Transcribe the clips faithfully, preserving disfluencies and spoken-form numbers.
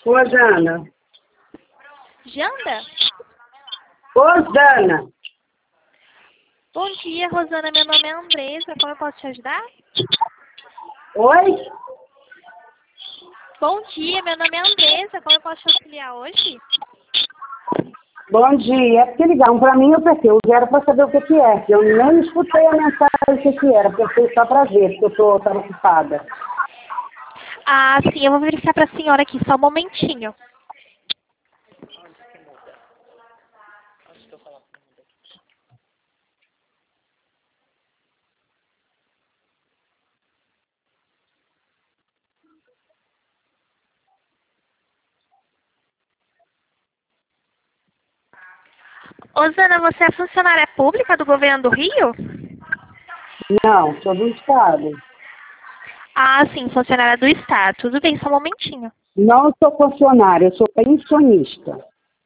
Rosana. Janda? Rosana. Bom dia, Rosana. Meu nome é Andressa. Como eu posso te ajudar? Oi? Bom dia, meu nome é Andressa. Como eu posso te auxiliar hoje? Bom dia. É porque ligaram para mim, eu pensei, eu era para saber o que que é. Eu nem escutei a mensagem o que que era, pensei só para ver, porque eu estava ocupada. Ah, sim, eu vou verificar para a senhora aqui, só um momentinho. Rosana, você é funcionária pública do governo do Rio? Não, sou do estado. Ah, sim, funcionária do Estado. Tudo bem, só um momentinho. Não sou funcionária, eu sou pensionista.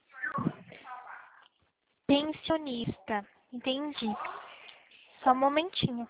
Pensionista. Entendi. Só um momentinho.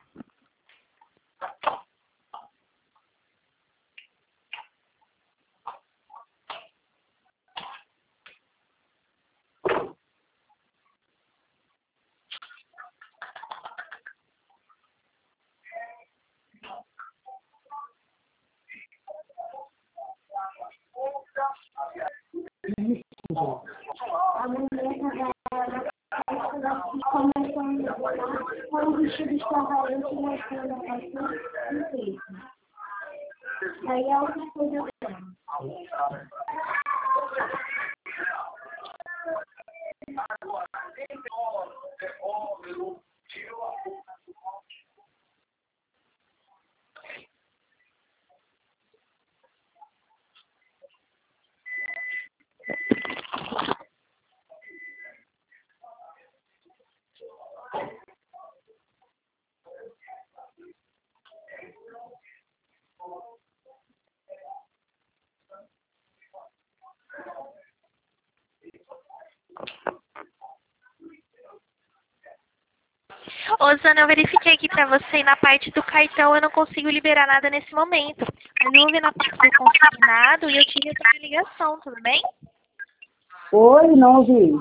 Aí é outra coisa. Rosana, eu verifiquei aqui pra você e na parte do cartão eu não consigo liberar nada nesse momento. Mas eu vou ver na parte do consignado e eu te retorno a ligação, tudo bem? Oi, não ouvi.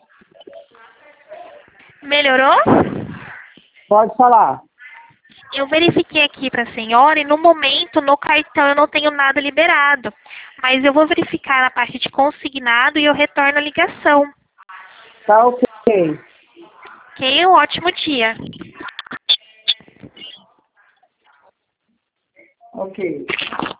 Melhorou? Pode falar. Eu verifiquei aqui pra senhora e no momento no cartão eu não tenho nada liberado. Mas eu vou verificar na parte de consignado e eu retorno a ligação. Tá ok. Ok? Um ótimo dia. Ok.